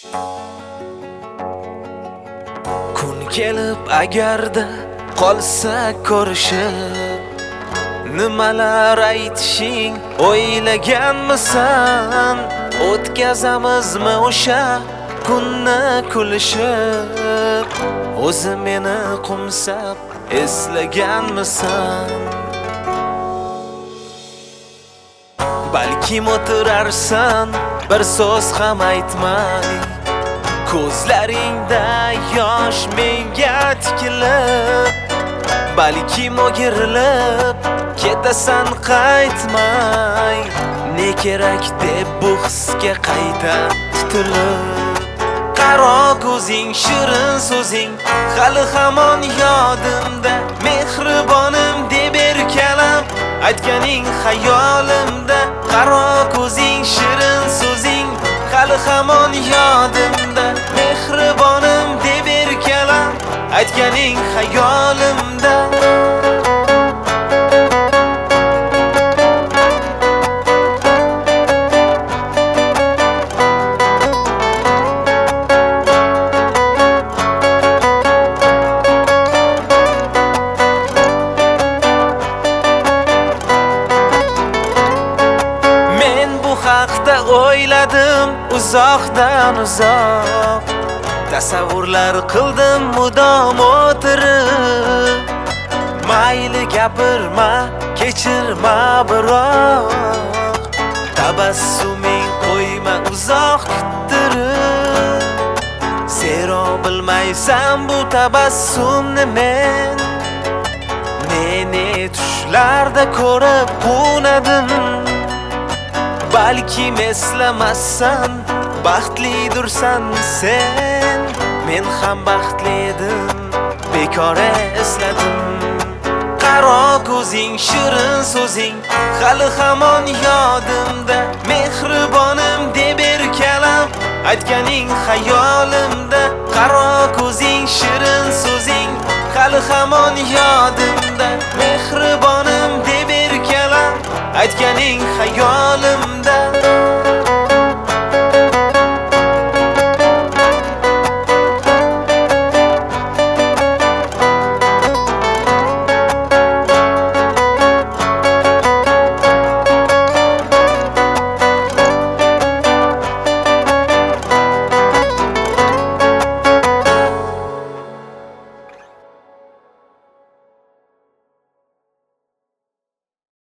Kun kelib agarda qolsa ko'rishib, nimalar aytishing o'ylaganmisan? O'tkazamizmi o'sha kunni kulishib? O'zi meni qumsab eslaganmisan? Balkim o'tirarsan bir so'z ham aytmay, ko'zlaringda yosh menga tikilib, balkim o'girilib ketasan qaytmay. Ne kerak deb bu hisga qayta tutilib, qaro ko'zing, shirin so'zing hali hamon yodimda. Mehribonim deb erkalab aytganing xayolimda. Qaro ko'zing, shirin so'zing hali hamon yodimda. Mehribonim deb erkalab aytganing xayolimda. Haqda o'yladim uzoqdan uzoq, tasavvurlar qildim mudom o'tirib. Mayli gapirma, kechirma biroq, tabassuming qo'yma uzoq kuttirib. Zero bilmaysan bu tabassumni men ne tushlarda ko'rib qunadim. Balkim eslamassan, baxtlidursan sen. Men ham baxtli edim, bekor esladim. Qaro ko'zing, shirin so'zing hali hamon yodimda. Mehribonim deb erkalab aytganing xayolimda. Qaro ko'zing, shirin so'zing hali hamon yodimda. Mehribonim deb erkalab aytganing xayolimda.